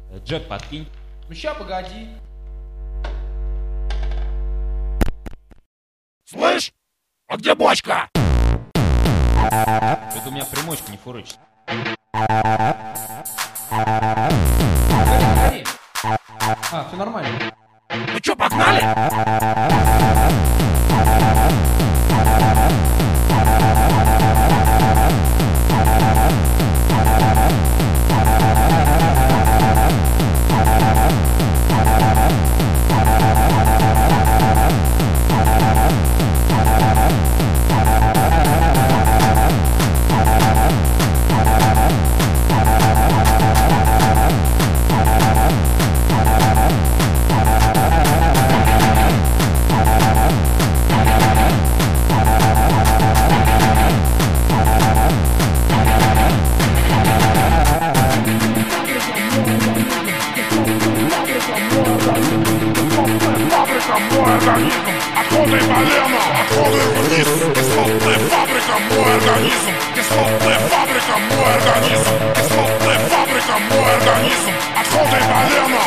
Джек, подкинь. Ну ща, погоди. Слышь, а где бочка? Это у меня примочка не фурычит. Погоди. Все нормально. Ну чё, погнали? Мой организм, отходы полена, отходы вниз. Кислотная фабрика, мой организм. Кислотная фабрика, мой организм. Кислотная фабрика, мой организм. Отходы полена.